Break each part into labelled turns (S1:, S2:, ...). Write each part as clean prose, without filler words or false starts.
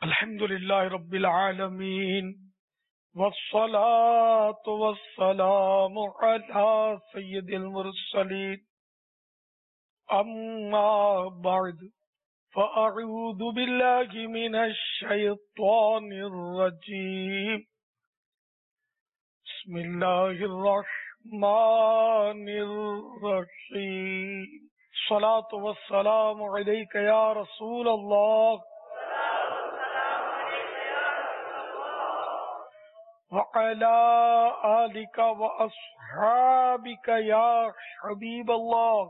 S1: الحمد لله رب العالمين والصلاة والسلام على سيد المرسلين أما بعد فأعوذ بالله من الشيطان الرجيم بسم الله الرحمن الرحيم الصلاة والسلام عليك يا رسول الله وعلى آلك وأصحابك يا حبيب الله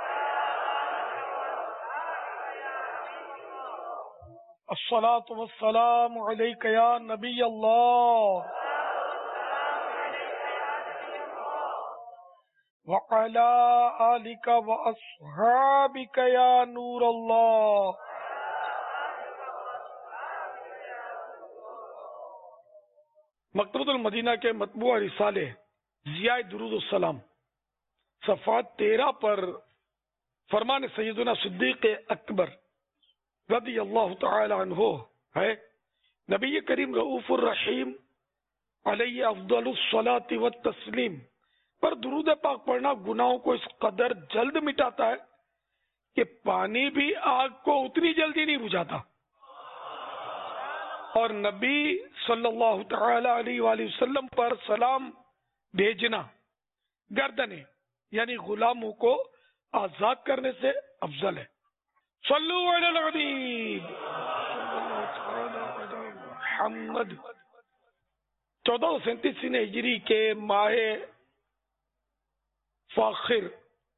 S1: الصلاة والسلام عليك يا نبي الله وعلى آلك وأصحابك يا نور الله. مکتبۃ المدینہ کے مطبوع رسالے ضیاء درود السلام صفحات 13 پر فرمان سیدنا صدیق اکبر رضی اللہ تعالی عنہ ہے، نبی کریم رؤوف الرحیم علیہ افضل الصلاۃ والتسلیم پر درود پاک پڑھنا گناہوں کو اس قدر جلد مٹاتا ہے کہ پانی بھی آگ کو اتنی جلدی نہیں بجھاتا، اور نبی صلی اللہ تعالی علیہ وآلہ وسلم پر سلام بھیجنا گردنیں یعنی غلاموں کو آزاد کرنے سے افضل ہے. صلو علی الحبیب محمد. 1437 ہجری کے ماہ فاخر،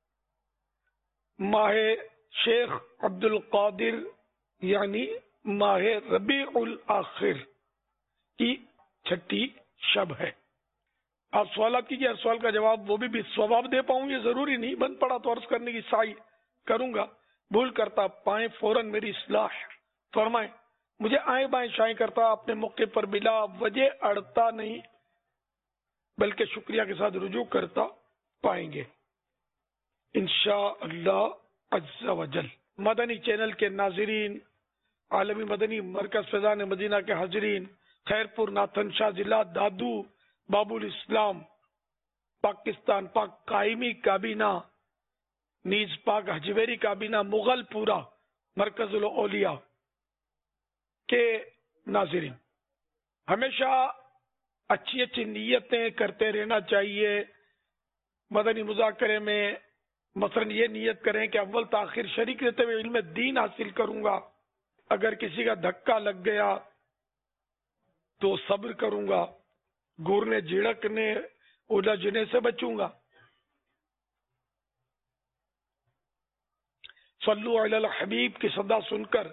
S1: ماہ شیخ عبد القادر یعنی ماہ ربیع الاخر کی 6ٹھی شب ہے. آپ سوالات کیجیے، ہر سوال کا جواب وہ بھی ثواب دے پاؤں یہ ضروری نہیں، بند پڑا تو عرض کرنے کی سعی کروں گا، بھول کرتا پائیں فوراً میری اصلاح فرمائیں. مجھے آئیں بائیں شائیں کرتا اپنے موقع پر بلا وجہ اڑتا نہیں، بلکہ شکریہ کے ساتھ رجوع کرتا پائیں گے انشاءاللہ عز و جل. مدنی چینل کے ناظرین، عالمی مدنی مرکز فیضان مدینہ کے حاضرین، خیرپور ناتھن شاہ ضلع دادو باب الاسلام پاکستان، پاک قائمی کابینہ نیز پاک حجویری کابینہ مغل پورا مرکز الاولیاء کے ناظرین، ہمیشہ اچھی اچھی نیتیں کرتے رہنا چاہیے. مدنی مذاکرے میں مثلا یہ نیت کریں کہ اول تاخیر شریک رہتے ہوئے علم دین حاصل کروں گا، اگر کسی کا دھکا لگ گیا تو صبر کروں گا، گورنے جھڑکنے الجھنے سے بچوں گا. صلو علی الحبیب کی صدا سن کر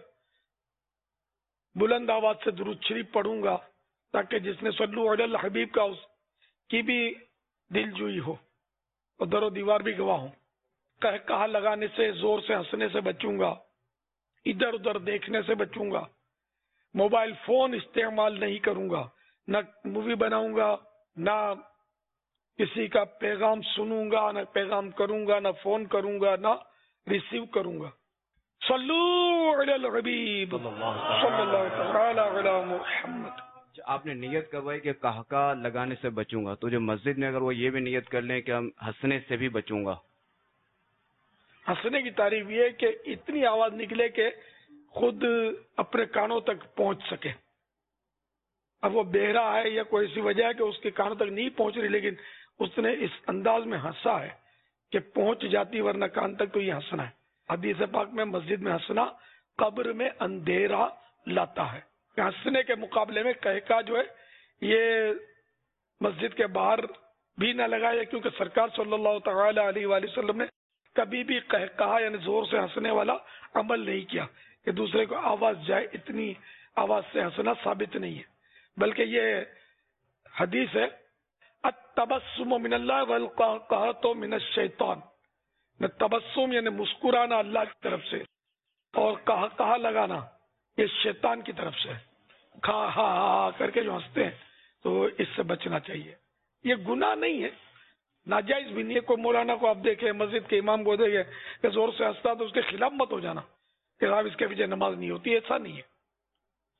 S1: بلند آواز سے درود شریف پڑھوں گا تاکہ جس نے صلو علی الحبیب کا اس کی بھی دل جوئی ہو اور در و دیوار بھی گواہ ہوں. کہا لگانے سے، زور سے ہنسنے سے بچوں گا، ادھر ادھر دیکھنے سے بچوں گا، موبائل فون استعمال نہیں کروں گا، نہ مووی بناؤں گا، نہ کسی کا پیغام سنوں گا، نہ پیغام کروں گا، نہ فون کروں گا، نہ ریسیو کروں گا. صلو علی الحبیب صلی اللہ تعالی علی محمد.
S2: آپ نے نیت کروائی کہ کہا لگانے سے بچوں گا، تو جو مسجد میں اگر وہ یہ بھی نیت کر لیں کہ ہم ہنسنے سے بھی بچوں گا.
S1: ہنسنے کی تعریف یہ ہے کہ اتنی آواز نکلے کہ خود اپنے کانوں تک پہنچ سکے. اب وہ بہرا ہے یا کوئی ایسی وجہ ہے کہ اس کے کانوں تک نہیں پہنچ رہی، لیکن اس نے اس انداز میں ہنسا ہے کہ پہنچ جاتی ورنہ کان تک تو یہ ہنسنا ہے. حدیث پاک میں مسجد میں ہنسنا قبر میں اندھیرا لاتا ہے. ہنسنے کے مقابلے میں کہکا جو ہے یہ مسجد کے باہر بھی نہ لگایا، کیونکہ سرکار صلی اللہ تعالی علیہ وآلہ وسلم نے کبھی بھی کہا یعنی زور سے ہنسنے والا عمل نہیں کیا کہ دوسرے کو آواز جائے، اتنی آواز سے ہنسنا ثابت نہیں ہے، بلکہ یہ حدیث ہے التبسم من اللہ والقہقہۃ من الشیطان. تبسم یعنی مسکرانا اللہ کی طرف سے، اور کہا لگانا یہ شیطان کی طرف سے. کھا ہا ہا کر کے جو ہنستے ہیں تو اس سے بچنا چاہیے. یہ گناہ نہیں ہے، ناجائز بھی نہیں ہے. کوئی مولانا کو آپ دیکھیں، مسجد کے امام کو دیکھیں کہ زور سے ہنستا تو اس کے خلاف مت ہو جانا کہ صاحب اس کے پیچھے نماز نہیں ہوتی، ایسا نہیں ہے.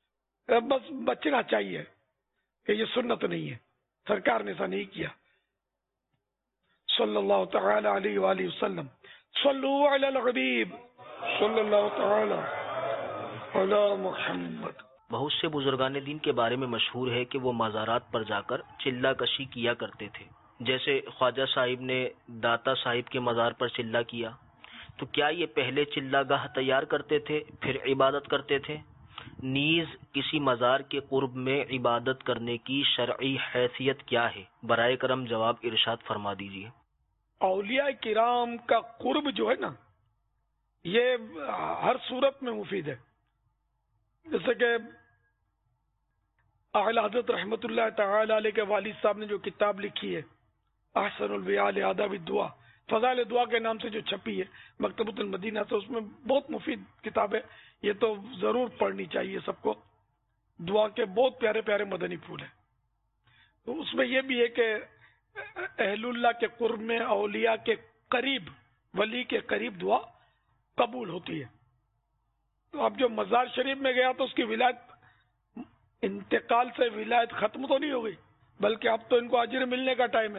S1: بس بچنا چاہیے کہ یہ سنت نہیں ہے، سرکار نے ایسا نہیں کیا. صلی اللہ تعالی علیہ وآلہ وسلم. صلو علی الحبیب صلی اللہ تعالی علی محمد.
S3: بہت سے بزرگان دین کے بارے میں مشہور ہے کہ وہ مزارات پر جا کر چلہ کشی کیا کرتے تھے، جیسے خواجہ صاحب نے داتا صاحب کے مزار پر چلہ کیا. تو کیا یہ پہلے چلہ گاہ تیار کرتے تھے پھر عبادت کرتے تھے؟ نیز کسی مزار کے قرب میں عبادت کرنے کی شرعی حیثیت کیا ہے؟ برائے کرم جواب ارشاد فرما دیجیے.
S1: اولیاء کرام کا قرب جو ہے نا، یہ ہر صورت میں مفید ہے. جیسے کہ اعلی حضرت رحمت اللہ تعالی علیہ کے والد صاحب نے جو کتاب لکھی ہے احسن الویال آداب الدعا، فضائل دعا کے نام سے جو چھپی ہے مکتبۃ المدینہ سے، اس میں بہت مفید کتاب ہے. یہ تو ضرور پڑھنی چاہیے سب کو. دعا کے بہت پیارے پیارے مدنی پھول ہیں. تو اس میں یہ بھی ہے کہ اہل اللہ کے قرب میں اولیاء کے قریب، ولی کے قریب دعا قبول ہوتی ہے. تو اب جو مزار شریف میں گیا تو اس کی ولایت، انتقال سے ولایت ختم تو نہیں ہو گئی، بلکہ اب تو ان کو اجر ملنے کا ٹائم ہے.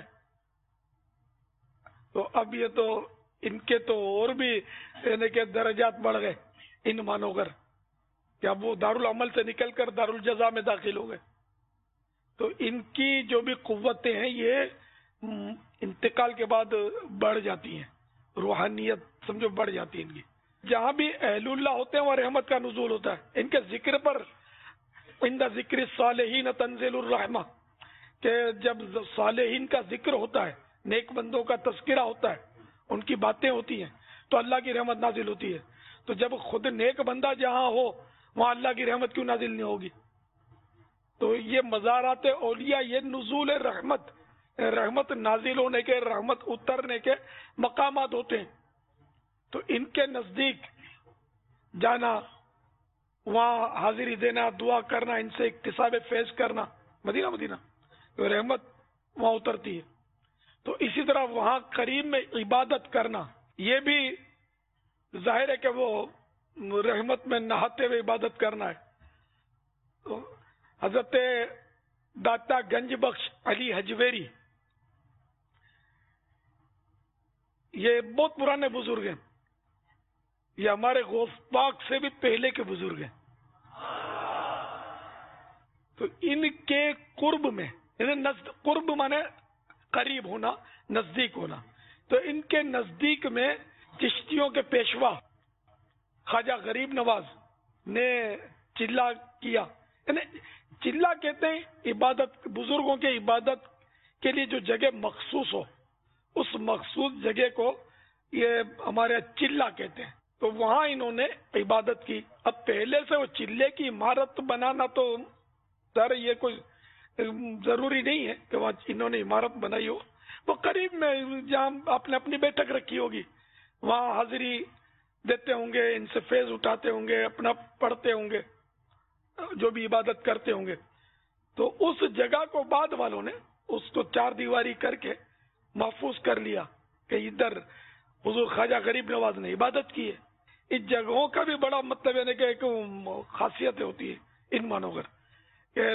S1: تو اب یہ تو ان کے تو اور بھی یعنی کہ درجات بڑھ گئے ان مانو کر کہ اب وہ دارالعمل سے نکل کر دارالجزا میں داخل ہو گئے. تو ان کی جو بھی قوتیں ہیں یہ انتقال کے بعد بڑھ جاتی ہیں، روحانیت سمجھو بڑھ جاتی ہے ان کی. جہاں بھی اہل اللہ ہوتے ہیں وہاں رحمت کا نزول ہوتا ہے. ان کے ذکر پر عند ذکر الصالحین تنزل الرحمہ، کہ جب صالحین کا ذکر ہوتا ہے، نیک بندوں کا تذکرہ ہوتا ہے، ان کی باتیں ہوتی ہیں تو اللہ کی رحمت نازل ہوتی ہے. تو جب خود نیک بندہ جہاں ہو وہاں اللہ کی رحمت کیوں نازل نہیں ہوگی؟ تو یہ مزارات اولیاء یہ نزول رحمت، رحمت نازل ہونے کے، رحمت اترنے کے مقامات ہوتے ہیں. تو ان کے نزدیک جانا، وہاں حاضری دینا، دعا کرنا، ان سے اکتساب فیض کرنا، مدینہ مدینہ تو رحمت وہاں اترتی ہے. تو اسی طرح وہاں قریب میں عبادت کرنا، یہ بھی ظاہر ہے کہ وہ رحمت میں نہاتے ہوئے عبادت کرنا ہے. تو حضرت داتا گنج بخش علی حجویری، یہ بہت پرانے بزرگ ہیں، یہ ہمارے غوث پاک سے بھی پہلے کے بزرگ ہیں. تو ان کے قرب میں، قرب مانے قریب ہونا، نزدیک ہونا، تو ان کے نزدیک میں چشتیوں کے پیشوا خواجہ غریب نواز نے چلہ کیا. یعنی چلہ کہتے ہیں عبادت، بزرگوں کے عبادت کے لیے جو جگہ مخصوص ہو، اس مخصوص جگہ کو یہ ہمارے چلہ کہتے ہیں. تو وہاں انہوں نے عبادت کی. اب پہلے سے وہ چلے کی عمارت بنانا تو سر یہ کوئی ضروری نہیں ہے کہ وہاں انہوں نے عمارت بنائی ہو. وہ قریب میں جہاں آپ نے اپنی بیٹھک رکھی ہوگی وہاں حاضری دیتے ہوں گے، ان سے فیض اٹھاتے ہوں گے، اپنا پڑھتے ہوں گے، جو بھی عبادت کرتے ہوں گے. تو اس جگہ کو بعد والوں نے اس کو چار دیواری کر کے محفوظ کر لیا کہ ادھر حضور خواجہ غریب نواز نے عبادت کی ہے. اس جگہوں کا بھی بڑا مطلب ہے کہ ایک خاصیت ہوتی ہے ان مانو کر کہ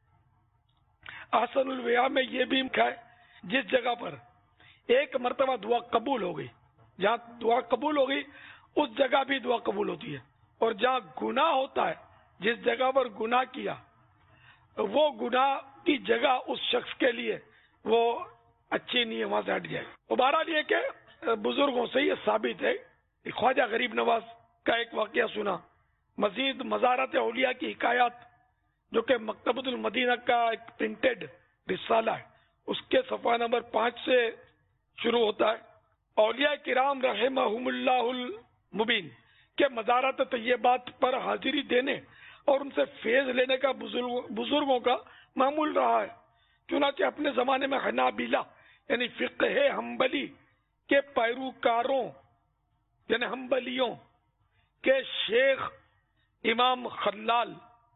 S1: احسن الویاء میں یہ بھی لکھا ہے جس جگہ پر ایک مرتبہ دعا قبول ہو گئی، جہاں دعا قبول ہو گئی اس جگہ بھی دعا قبول ہوتی ہے. اور جہاں گناہ ہوتا ہے، جس جگہ پر گناہ کیا، وہ گناہ کی جگہ اس شخص کے لیے وہ اچھی نہیں ہے، وہاں سے ہٹ جائے. بہرحال یہ کہ بزرگوں سے یہ ثابت ہے. خواجہ غریب نواز کا ایک واقعہ سنا. مزید مزارات اولیاء کی حکایات جو کہ مکتبۃ المدینہ کا ایک پرنٹڈ رسالہ ہے، اس کے صفحہ نمبر 5 سے شروع ہوتا ہے. اولیاء کرام رحمہم اللہ المبین کے مزارات طیبات پر حاضری دینے اور ان سے فیض لینے کا بزرگوں کا معمول رہا ہے. چنانچہ اپنے زمانے میں حنابلہ یعنی فقہ حنبلی کے پیروکاروں یعنی حنبلیوں کے شیخ امام خلال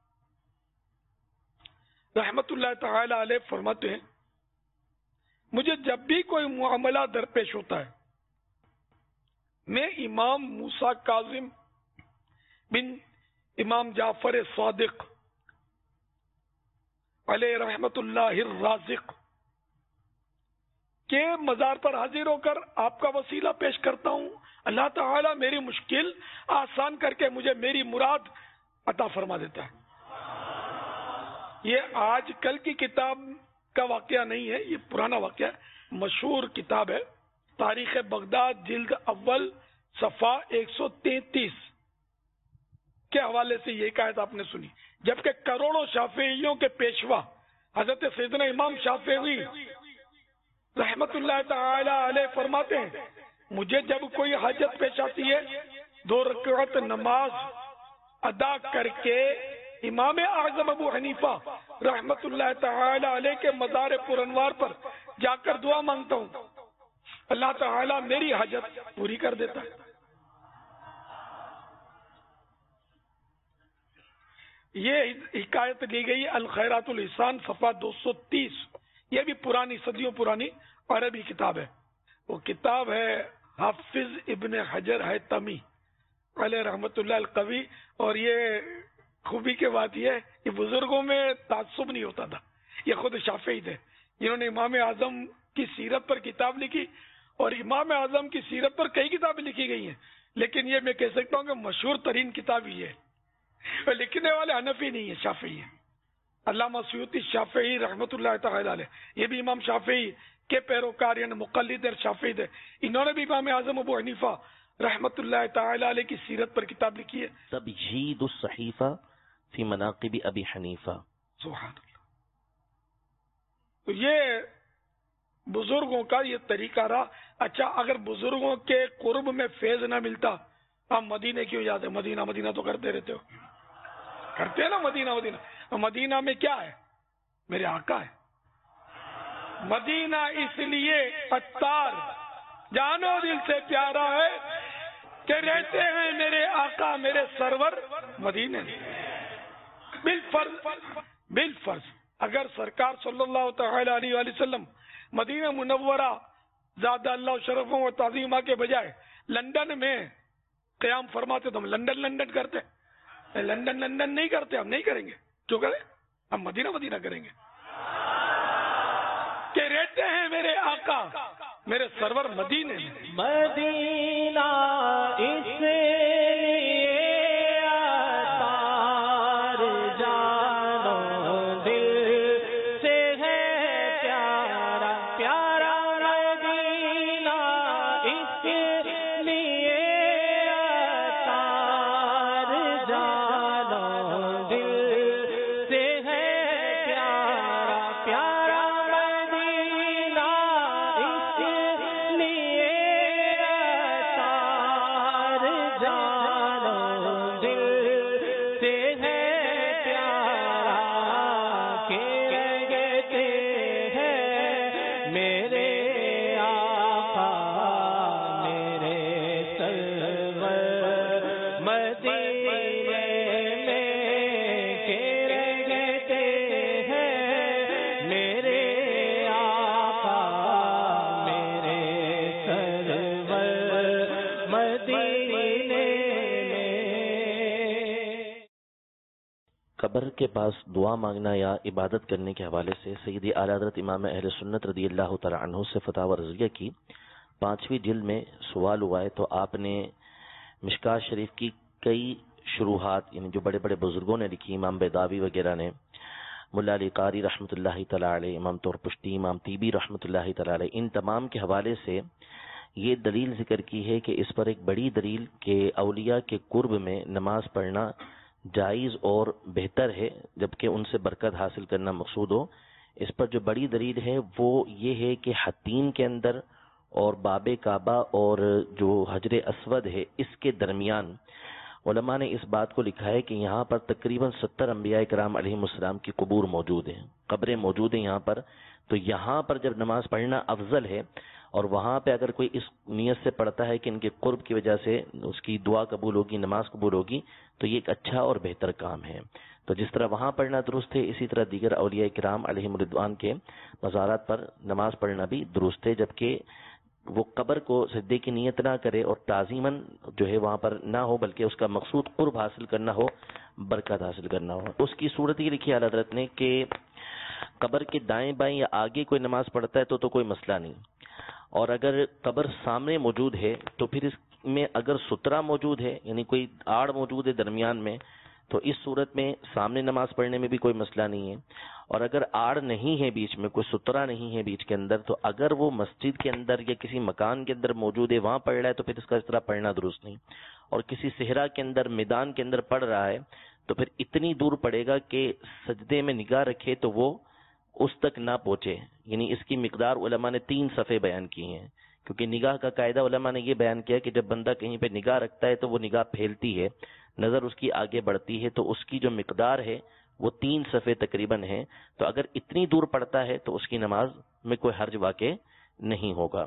S1: رحمت اللہ تعالی علیہ فرماتے ہیں، مجھے جب بھی کوئی معاملہ درپیش ہوتا ہے میں امام موسیٰ کاظم بن امام جعفر صادق علیہ رحمت اللہ الرازق کے مزار پر حاضر ہو کر آپ کا وسیلہ پیش کرتا ہوں، اللہ تعالیٰ میری مشکل آسان کر کے مجھے میری مراد عطا فرما دیتا ہے۔ یہ آج کل کی کتاب کا واقعہ نہیں ہے، یہ پرانا واقعہ ہے، مشہور کتاب ہے، تاریخ بغداد جلد اول صفحہ 133 کے حوالے سے یہ حکایت آپ نے سنی۔ جبکہ کروڑوں شافعیوں کے پیشوا حضرت سیدنا امام شافعی رحمت اللہ تعالی علیہ فرماتے ہیں، مجھے جب کوئی حاجت پیش آتی ہے 2 رکعت نماز ادا کر کے امام اعظم ابو حنیفہ رحمت اللہ تعالی علیہ کے مزار پرانوار پر جا کر دعا مانگتا ہوں، اللہ تعالی میری حاجت پوری کر دیتا ہے۔ یہ حکایت لی گئی الخیرات الاحسان صفحہ 230، یہ بھی پرانی صدیوں پرانی عربی کتاب ہے۔ وہ کتاب ہے حافظ ابن حجر حیثمی علیہ رحمت اللہ القوی، اور یہ خوبی کے بات یہ بزرگوں میں تعصب نہیں ہوتا تھا، یہ خود شافعی تھے جنہوں نے امام اعظم کی سیرت پر کتاب لکھی، اور امام اعظم کی سیرت پر کئی کتابیں لکھی گئی ہیں، لیکن یہ میں کہہ سکتا ہوں کہ مشہور ترین کتاب یہ ہے۔ لکھنے والے حنفی نہیں ہیں، شافعی ہیں۔ علامہ سیوطی شافعی رحمت اللہ تعالی علیہ، یہ بھی امام شافعی کے پیروکار یعنی مقلد شافعی تھے، انہوں نے بھی امام اعظم ابو حنیفہ رحمت اللہ تعالی علیہ کی سیرت پر کتاب لکھی ہے،
S4: تبجید الصحیفہ فی مناقب ابی حنیفہ۔
S1: سبحان اللہ۔ تو یہ بزرگوں کا یہ طریقہ رہا۔ اچھا، اگر بزرگوں کے قرب میں فیض نہ ملتا، آپ مدینے کیوں جاتے؟ مدینہ مدینہ تو کرتے رہتے ہو، کرتے ہیں نا مدینہ مدینہ۔ مدینہ میں کیا ہے؟ میرے آقا ہے۔ مدینہ اس لیے عطار جانو دل سے پیارا ہے کہ رہتے ہیں میرے آقا میرے سرور مدینے میں۔ بالفرض اگر سرکار صلی اللہ تعالی علیہ وآلہ وسلم مدینہ منورہ زادہ اللہ شرفوں و تعظیمہ کے بجائے لندن میں قیام فرماتے تو ہم لندن کرتے، لندن نہیں کرتے، ہم نہیں کریں گے۔ کیوں کریں؟ ہم مدینہ مدینہ کریں گے کہ رہتے ہیں میرے آقا میرے سرور مدینے میں۔
S5: مدینہ اس لیے عطار جانو دل سے ہے پیارا، پیارا مدینہ اس لیے عطار جانو دل سے ہے پیارا، پیارا مدینہ اس لیے عطار جانو دل سے ہے پیارا، کہتے ہیں میرے آقا میرے سرور مدینے میں، کہتے ہیں میرے آقا میرے سرور مدینے میں۔
S4: قبر کے پاس دعا مانگنا یا عبادت کرنے کے حوالے سے سیدی اعلیٰ حضرت امام اہل سنت رضی اللہ تعالی عنہ سے فتاوی رضویہ کی 5ویں جلد میں سوال ہوا ہے، تو آپ نے مشکات شریف کی کئی شروحات یعنی جو بڑے بڑے بزرگوں نے لکھی، امام بیضاوی وغیرہ نے، ملا علی قاری رحمۃ اللہ تعالی علیہ، امام طور پشتی، امام طیبی رحمۃ اللہ تعالی علیہ، ان تمام کے حوالے سے یہ دلیل ذکر کی ہے کہ اس پر ایک بڑی دلیل کہ اولیاء کے قرب میں نماز پڑھنا جائز اور بہتر ہے، جبکہ ان سے برکت حاصل کرنا مقصود ہو۔ اس پر جو بڑی دلیل ہے وہ یہ ہے کہ حتیم کے اندر اور باب کعبہ اور جو حجر اسود ہے اس کے درمیان علماء نے اس بات کو لکھا ہے کہ یہاں پر تقریباً 70 انبیاء کرام علیہ السلام کی قبور موجود ہیں، قبریں موجود ہیں یہاں پر، تو یہاں پر جب نماز پڑھنا افضل ہے، اور وہاں پہ اگر کوئی اس نیت سے پڑھتا ہے کہ ان کے قرب کی وجہ سے اس کی دعا قبول ہوگی، نماز قبول ہوگی، تو یہ ایک اچھا اور بہتر کام ہے۔ تو جس طرح وہاں پڑھنا درست ہے، اسی طرح دیگر اولیاء کرام علیہم الرضوان کے مزارات پر نماز پڑھنا بھی درست ہے، جبکہ وہ قبر کو سجدے کی نیت نہ کرے اور تعظیماً جو ہے وہاں پر نہ ہو، بلکہ اس کا مقصود قرب حاصل کرنا ہو، برکت حاصل کرنا ہو۔ اس کی صورت یہ لکھی اعلیٰ حضرت نے کہ قبر کے دائیں بائیں یا آگے کوئی نماز پڑھتا ہے تو کوئی مسئلہ نہیں، اور اگر قبر سامنے موجود ہے تو پھر اس میں اگر سترہ موجود ہے، یعنی کوئی آڑ موجود ہے درمیان میں، تو اس صورت میں سامنے نماز پڑھنے میں بھی کوئی مسئلہ نہیں ہے۔ اور اگر آڑ نہیں ہے بیچ میں، کوئی سترہ نہیں ہے بیچ کے اندر، تو اگر وہ مسجد کے اندر یا کسی مکان کے اندر موجود ہے، وہاں پڑھ رہا ہے، تو پھر اس کا اس طرح پڑھنا درست نہیں۔ اور کسی صحرا کے اندر، میدان کے اندر پڑھ رہا ہے تو پھر اتنی دور پڑے گا کہ سجدے میں نگاہ رکھے تو وہ اس تک نہ پہنچے، یعنی اس کی مقدار علماء نے 3 صفحے بیان کی ہیں، کیونکہ نگاہ کا قاعدہ علماء نے یہ بیان کیا کہ جب بندہ کہیں پہ نگاہ رکھتا ہے تو وہ نگاہ پھیلتی ہے، نظر اس کی آگے بڑھتی ہے، تو اس کی جو مقدار ہے وہ 3 صفحے تقریباً ہے، تو اگر اتنی دور پڑتا ہے تو اس کی نماز میں کوئی حرج واقع نہیں ہوگا۔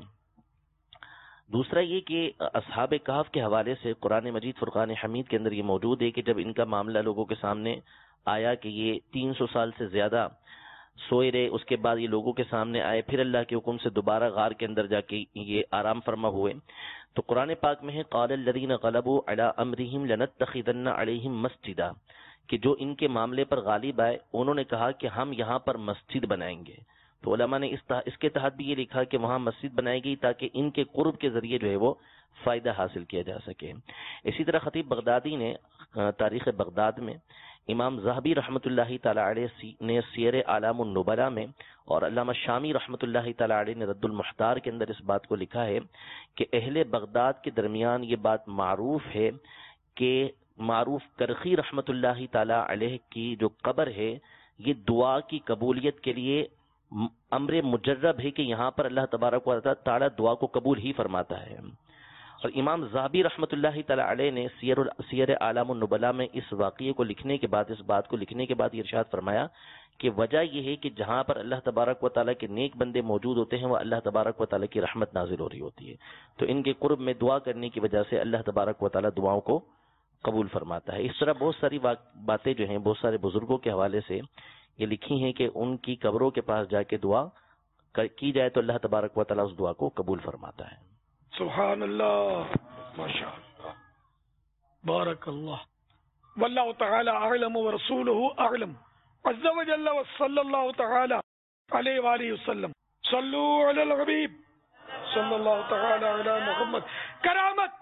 S4: دوسرا یہ کہ اصحاب کہف کے حوالے سے قرآن مجید فرقان حمید کے اندر یہ موجود ہے کہ جب ان کا معاملہ لوگوں کے سامنے آیا کہ یہ 300 سال سے زیادہ سوئے رہے، اس کے بعد یہ لوگوں کے سامنے آئے، پھر اللہ کے حکم سے دوبارہ غار کے اندر جا کے یہ آرام فرما ہوئے، تو قرآن پاک میں ہے قال الذین غلبوا علی امرہم لنتخذن علیہم مسجدا، کہ جو ان کے معاملے پر غالب آئے انہوں نے کہا کہ ہم یہاں پر مسجد بنائیں گے۔ تو علماء نے اس کے تحت بھی یہ لکھا کہ وہاں مسجد بنائی گئی تاکہ ان کے قرب کے ذریعے جو ہے وہ فائدہ حاصل کیا جا سکے۔ اسی طرح خطیب بغدادی نے تاریخ بغداد میں، امام ذہبی رحمۃ اللہ تعالی علیہ نے سیر اعلام النبلاء میں، اور علامہ شامی رحمۃ اللہ تعالی علیہ نے رد المحتار کے اندر اس بات کو لکھا ہے کہ اہل بغداد کے درمیان یہ بات معروف ہے کہ معروف کرخی رحمۃ اللہ تعالی علیہ کی جو قبر ہے یہ دعا کی قبولیت کے لیے امر مجرب ہے کہ یہاں پر اللہ تبارک و تعالی دعا کو قبول ہی فرماتا ہے۔ اور امام ذہبی رحمۃ اللہ تعالی علیہ نے سیر اعلام النبلاء میں اس واقعے کو لکھنے کے بعد، اس بات کو لکھنے کے بعد یہ ارشاد فرمایا کہ وجہ یہ ہے کہ جہاں پر اللہ تبارک و تعالیٰ کے نیک بندے موجود ہوتے ہیں وہ اللہ تبارک و تعالیٰ کی رحمت نازل ہو رہی ہوتی ہے، تو ان کے قرب میں دعا کرنے کی وجہ سے اللہ تبارک و تعالیٰ دعاؤں کو قبول فرماتا ہے۔ اس طرح بہت ساری باتیں جو ہیں بہت سارے بزرگوں کے حوالے سے یہ لکھی ہیں کہ ان کی قبروں کے پاس جا کے دعا کی جائے تو اللہ تبارک و تعالیٰ اس دعا کو قبول فرماتا ہے۔
S1: سبحان اللہ، ماشاء اللہ، بارک اللہ، واللہ تعالی اعلم ورسولہ اعلم عز وجل، وصلی اللہ تعالی علیہ وآلہ وسلم، صلو علی الحبیب صلی اللہ تعالی علی محمد۔ کرامت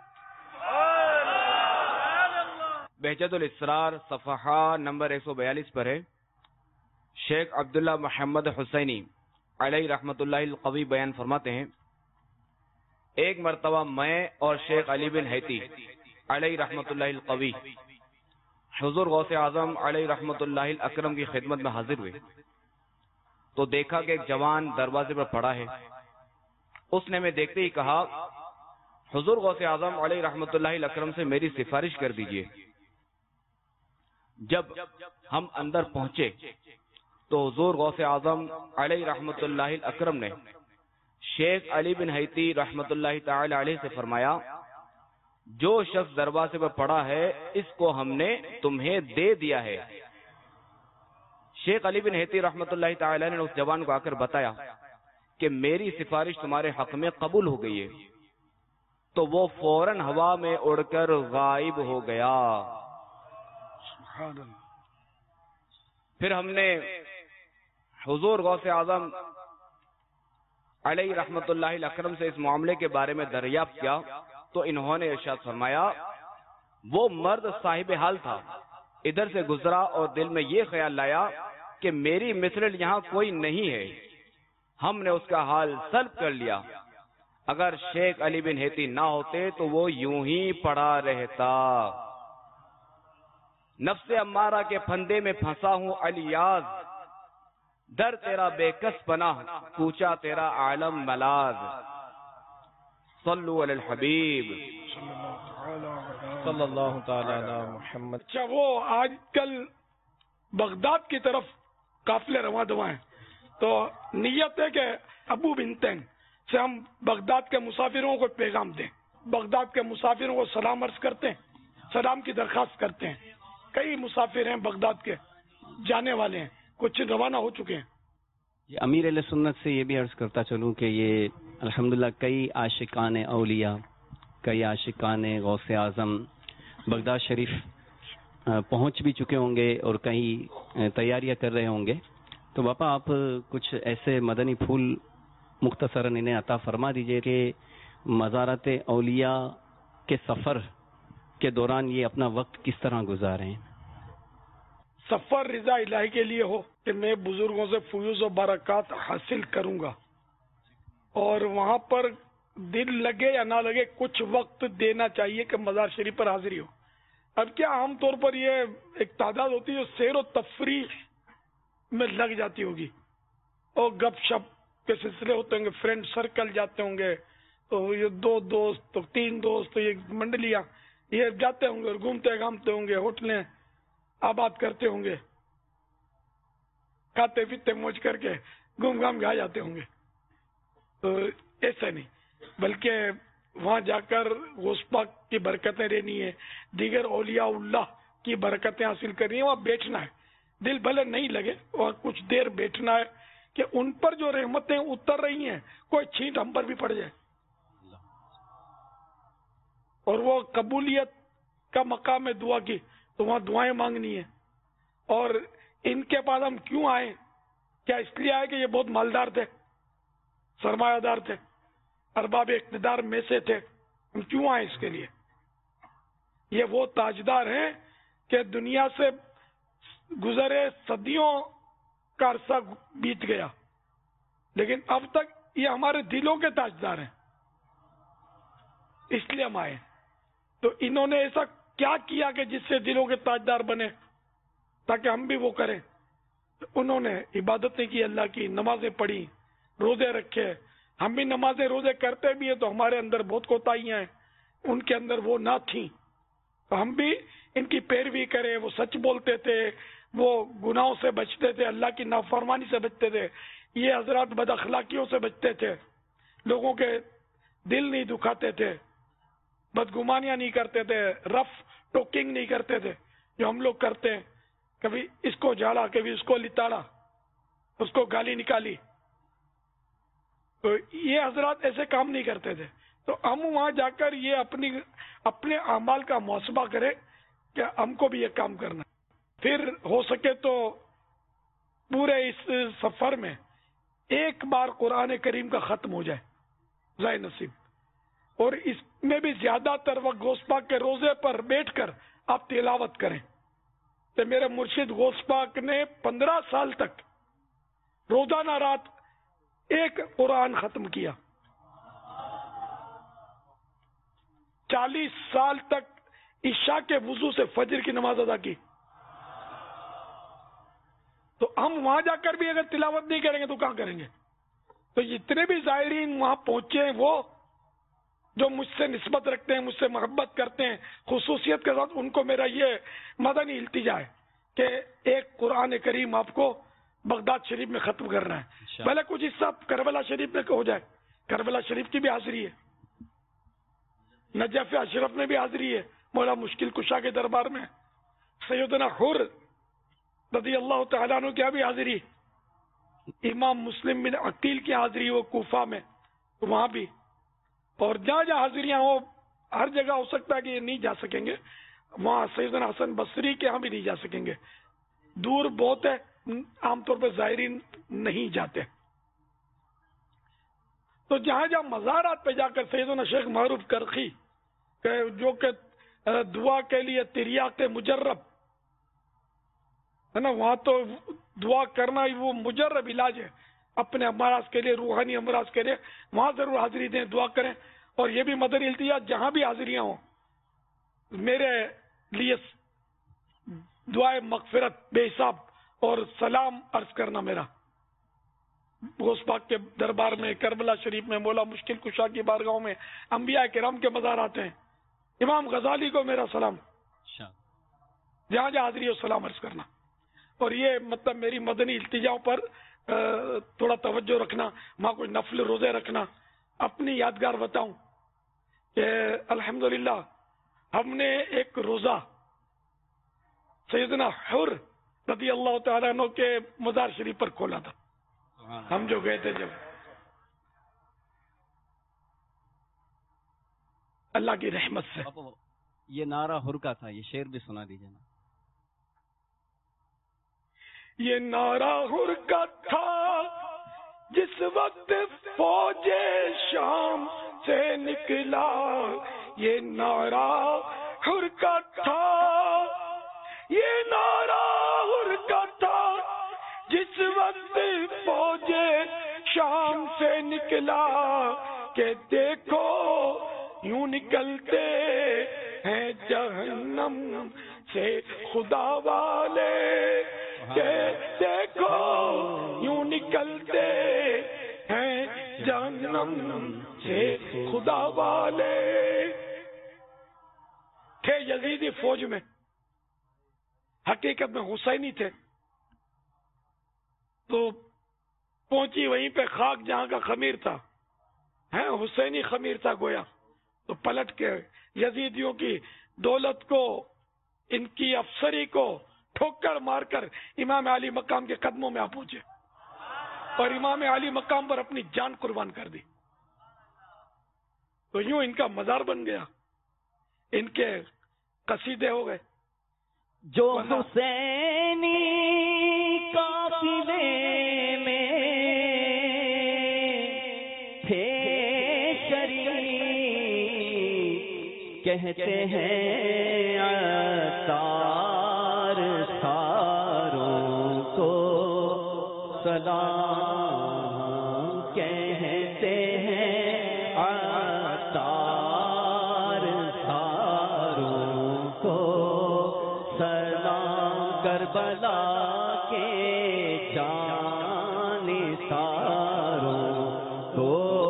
S2: بہجت الاسرار صفحہ نمبر 142 پر ہے، شیخ عبداللہ محمد حسینی علیہ رحمت اللہ القوی بیان فرماتے ہیں، ایک مرتبہ میں اور شیخ علی بن حیتی علیہ رحمت اللہ القوی حضور غوث اعظم علیہ رحمت اللہ الاکرم کی خدمت میں حاضر ہوئے تو دیکھا کہ ایک جوان دروازے پر پڑا ہے۔ اس نے میں دیکھتے ہی کہا، حضور غوث اعظم علیہ رحمت اللہ الاکرم سے میری سفارش کر دیجئے۔ جب ہم اندر پہنچے تو حضور غوث اعظم علیہ رحمت اللہ الاکرم نے شیخ علی بن حیتی رحمت اللہ تعالی علیہ سے فرمایا، جو شخص دروازے پر پڑا ہے اس کو ہم نے تمہیں دے دیا ہے۔ شیخ علی بن حیتی رحمت اللہ تعالی نے اس جوان کو آ کر بتایا کہ میری سفارش تمہارے حق میں قبول ہو گئی ہے، تو وہ فوراً ہوا میں اڑ کر غائب ہو گیا۔ پھر ہم نے حضور غوث اعظم علیہ رحمت اللہ الاکرم سے اس معاملے کے بارے میں دریافت کیا تو انہوں نے ارشاد فرمایا، وہ مرد صاحب حال تھا، ادھر سے گزرا اور دل میں یہ خیال لایا کہ میری مثل یہاں کوئی نہیں ہے، ہم نے اس کا حال سلب کر لیا، اگر شیخ علی بن حیتی نہ ہوتے تو وہ یوں ہی پڑا رہتا۔ نفس امارہ کے پھندے میں پھنسا ہوں الیاز، در تیرا بے کس پناہ پوچھا تیرا عالم ملاز۔ صلو علی الحبیب
S5: صلی اللہ تعالی علی محمد۔
S1: اچھا، وہ آج کل بغداد کی طرف قافلے رواں دواں ہیں، تو نیت ہے کہ ابو بنتین سے ہم بغداد کے مسافروں کو پیغام دیں، بغداد کے مسافروں کو سلام عرض کرتے ہیں، سلام کی درخواست کرتے ہیں۔ کئی مسافر ہیں بغداد کے جانے والے ہیں، کچھ روانہ ہو چکے ہیں۔
S6: امیر اہل سنت سے یہ بھی عرض کرتا چلوں کہ یہ الحمدللہ کئی عاشقان اولیاء، کئی عاشقان غوث اعظم بغداد شریف پہنچ بھی چکے ہوں گے اور کئی تیاریاں کر رہے ہوں گے، تو باپا آپ کچھ ایسے مدنی پھول مختصراً انہیں عطا فرما دیجئے کہ مزارات اولیاء کے سفر کے دوران یہ اپنا وقت کس طرح گزاریں.
S1: سفر رضا الہی کے لیے ہو کہ میں بزرگوں سے فیوز و برکات حاصل کروں گا، اور وہاں پر دل لگے یا نہ لگے کچھ وقت دینا چاہیے کہ مزار شریف پر حاضری ہو. اب کیا عام طور پر یہ ایک تعداد ہوتی ہے جو سیر و تفریح میں لگ جاتی ہوگی، اور گپ شپ کے سلسلے ہوتے ہوں گے، فرینڈ سرکل جاتے ہوں گے، تو یہ 2 دوست تو 3 دوست تو یہ منڈلیاں یہ جاتے ہوں گے اور گھومتے گھامتے ہوں گے، ہوٹلیں آباد کرتے ہوں گے، کھاتے پیتے موج کر کے گھوم گھام کے آ جاتے ہوں گے. تو ایسا نہیں، بلکہ وہاں جا کر غوث پاک کی برکتیں رہنی ہے، دیگر اولیاء اللہ کی برکتیں حاصل کرنی ہے. وہاں بیٹھنا ہے، دل بھلے نہیں لگے وہاں کچھ دیر بیٹھنا ہے کہ ان پر جو رحمتیں اتر رہی ہیں کوئی چھینٹ ہم پر بھی پڑ جائے. اور وہ قبولیت کا مقام ہے دعا کی، تو وہاں دعائیں مانگنی ہے. اور ان کے پاس ہم کیوں آئے؟ کیا اس لیے آئے کہ یہ بہت مالدار تھے، سرمایہ دار تھے، ارباب اقتدار میں سے تھے؟ ہم کیوں آئے اس کے لیے؟ یہ وہ تاجدار ہیں کہ دنیا سے گزرے صدیوں کا عرصہ بیت گیا، لیکن اب تک یہ ہمارے دلوں کے تاجدار ہیں، اس لیے ہم آئے. تو انہوں نے ایسا کیا کیا کہ جس سے دلوں کے تاجدار بنے تاکہ ہم بھی وہ کریں؟ انہوں نے عبادتیں کی، اللہ کی نمازیں پڑھی، روزے رکھے. ہم بھی نمازیں روزے کرتے بھی ہیں تو ہمارے اندر بہت کوتاہیاں ہیں، ان کے اندر وہ نہ تھیں، تو ہم بھی ان کی پیروی کریں. وہ سچ بولتے تھے، وہ گناہوں سے بچتے تھے، اللہ کی نافرمانی سے بچتے تھے. یہ حضرات بد اخلاقیوں سے بچتے تھے، لوگوں کے دل نہیں دکھاتے تھے، بدگمانیاں نہیں کرتے تھے، رف ٹوکنگ نہیں کرتے تھے جو ہم لوگ کرتے ہیں. کبھی اس کو جھاڑا، کبھی اس کو لتاڑا، اس کو گالی نکالی. تو یہ حضرات ایسے کام نہیں کرتے تھے. تو ہم وہاں جا کر یہ اپنے اعمال کا محاسبہ کریں کہ ہم کو بھی یہ کام کرنا ہے. پھر ہو سکے تو پورے اس سفر میں ایک بار قرآن کریم کا ختم ہو جائے، ذائع نصیب. اور اس میں بھی زیادہ تر وقت غوث پاک کے روزے پر بیٹھ کر آپ تلاوت کریں. کہ میرے مرشد غوث پاک نے 15 سال تک روزانہ رات ایک قرآن ختم کیا، 40 سال تک عشاء کے وضو سے فجر کی نماز ادا کی. تو ہم وہاں جا کر بھی اگر تلاوت نہیں کریں گے تو کہاں کریں گے؟ تو جتنے بھی زائرین وہاں پہنچے ہیں، وہ جو مجھ سے نسبت رکھتے ہیں، مجھ سے محبت کرتے ہیں خصوصیت کے ساتھ، ان کو میرا یہ مدنی التجا ہے کہ ایک قرآن کریم آپ کو بغداد شریف میں ختم کرنا ہے. پہلے کچھ حصہ کربلا شریف میں ہو جائے، کربلا شریف کی بھی حاضری ہے، نجف اشرف میں بھی حاضری ہے، مولا مشکل کشا کے دربار میں سیدنا حر رضی اللہ تعالیٰ عنہ کی بھی حاضری، امام مسلم بن عقیل کی حاضری وہ کوفہ میں، وہاں بھی. اور جہاں جہاں حاضریاں ہو، ہر جگہ ہو سکتا ہے کہ یہ نہیں جا سکیں گے. وہاں سیدنا حسن بصری کے ہاں بھی نہیں جا سکیں گے، دور بہت ہے، عام طور پر زائرین نہیں جاتے. تو جہاں جہاں مزارات پہ جا کر سیدنا شیخ معروف کرخی جو کہ دعا کے لیے تریاق مجرب ہے نا، وہاں تو دعا کرنا ہی وہ مجرب علاج ہے اپنے امراض کے لیے، روحانی امراض کے لیے. وہاں ضرور حاضری دیں، دعا کریں. اور یہ بھی مدنی التجا، جہاں بھی حاضریاں ہوں میرے لیے دعائے مغفرت بے حساب اور سلام عرض کرنا. میرا غوث پاک کے دربار میں، کربلا شریف میں، مولا مشکل کشا کی بارگاہوں میں، انبیاء کرام کے مزارات ہیں، امام غزالی کو میرا سلام، جہاں جہاں حاضری ہو سلام عرض کرنا. اور یہ مطلب میری مدنی التجاؤں پر تھوڑا توجہ رکھنا، وہاں کوئی نفل روزے رکھنا. اپنی یادگار بتاؤں کہ الحمدللہ ہم نے ایک روزہ سیدنا حر رضی اللہ تعالیٰ عنہ کے مزار شریف پر کھولا تھا. ہم جو گئے تھے جب، اللہ کی رحمت سے.
S6: یہ نعرہ حر کا تھا، یہ شعر بھی سنا دیجیے نا.
S1: یہ نعرہ حر کا تھا جس وقت فوج شام سے نکلا، یہ نعرہ حر کا تھا، یہ نعرہ حر کا تھا جس وقت فوج شام سے نکلا، کہ دیکھو یوں نکلتے ہیں جہنم سے خدا والے، کہ دیکھو یوں نکلتے ہیں جہنم سے خدا والے۔ تھے یزیدی فوج میں، حقیقت میں حسینی تھے، تو پہنچی وہیں پہ خاک جہاں کا خمیر تھا، ہے حسینی خمیر تھا گویا، تو پلٹ کے یزیدیوں کی دولت کو، ان کی افسری کو ٹھوکر مار کر امام علی مقام کے قدموں میں آ پہنچے، اور امام علی مقام پر اپنی جان قربان کر دی۔ تو یوں ان کا مزار بن گیا، ان کے قصیدے ہو گئے۔
S7: جو حسینی قافلے میں تھے شریک، کہتے ہیں عطار ساروں کو سلام، کہتے ہیں عطار ساروں کو سلام، کربلا کے جانثاروں کو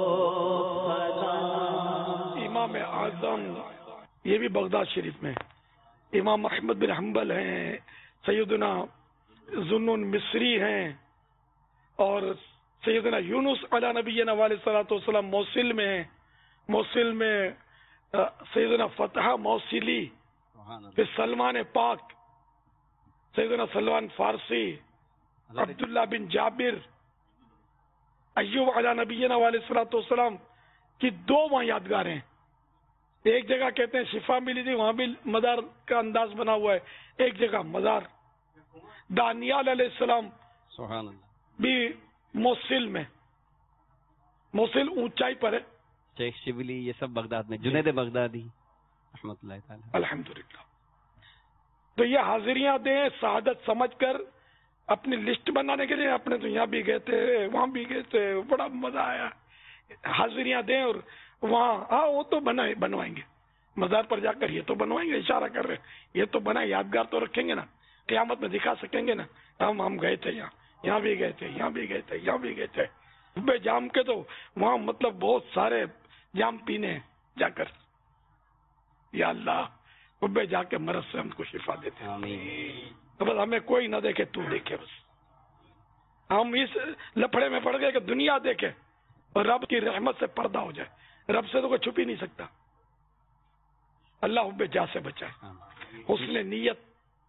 S7: سلام۔
S1: امام اعظم یہ بھی بغداد شریف میں، امام احمد بن حنبل ہیں، سیدنا ذوالنون مصری ہیں، اور سیدنا یونس علی نبینا علیہ الصلوۃ والسلام موصل میں ہیں، موصل میں سیدنا فتح موصلی، پھر سلمان پاک، سیدنا سلمان فارسی، عبداللہ بن جابر، ایوب علی نبینا علیہ الصلوۃ والسلام کی دو وہاں یادگاریں ہیں۔ ایک جگہ کہتے ہیں شفا ملی تھی، وہاں بھی مزار کا انداز بنا ہوا ہے، ایک جگہ مزار دانیال علیہ السلام
S6: سبحان اللہ
S1: بھی موصل میں، موصل اونچائی پر ہے،
S6: شیخ شبلی، یہ سب بغداد میں، جنید بغدادی رحمۃ اللہ تعالی۔
S1: الحمدللہ۔ تو یہ حاضریاں دیں سعادت سمجھ کر اپنی لسٹ بنانے کے لیے، اپنے تو یہاں بھی گئے تھے، وہاں بھی گئے تھے، بڑا مزہ آیا، حاضریاں دیں، اور وہاں ہاں وہ تو بنوائیں گے، مزار پر جا کر یہ تو بنوائیں گے، اشارہ کر رہے یہ تو بنا، یادگار تو رکھیں گے نا، قیامت میں دکھا سکیں گے نا، ہم گئے تھے یہاں بھی گئے تھے، یہاں بھی گئے تھے، یہاں بھی گئے تھے، بے جام کے تو وہاں مطلب بہت سارے جام پینے جا کر، یا اللہ بے جا کے مرض سے ہم کو شفا دیتے ہیں، تو بس ہمیں کوئی نہ دیکھے، تو دیکھے، بس ہم اس لفڑے میں پڑ گئے کہ دنیا دیکھے اور رب کی رحمت سے پردہ ہو جائے، رب سے تو کوئی چھپ ہی نہیں سکتا، اللہ حب جا سے بچائے، حسن نیت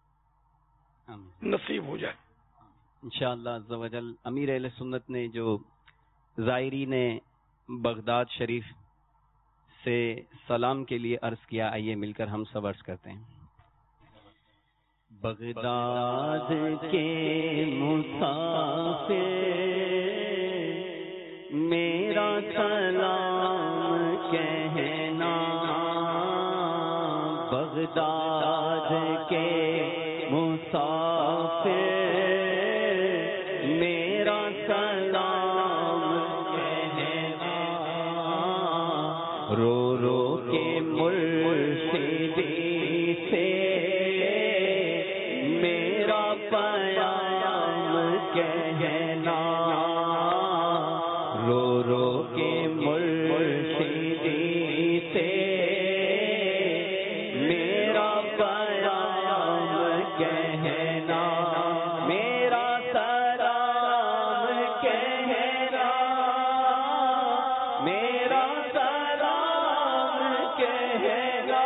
S1: نصیب ہو جائے
S6: انشاءاللہ عز و جل۔ امیر اہل سنت نے جو زائرین بغداد شریف سے سلام کے لیے عرض کیا، آئیے مل کر ہم سب عرض کرتے ہیں۔
S7: بغداد کے مسافر میرا سلام کہنا، بغداد کے مسافر میرا سلام کہنا، رو رو کے مرشدی سے میرا پیام کہنا، رو رو کے مرشدی سے میرا پیام کہنا، میرا سلام کہنا، میرا سلام کہنا،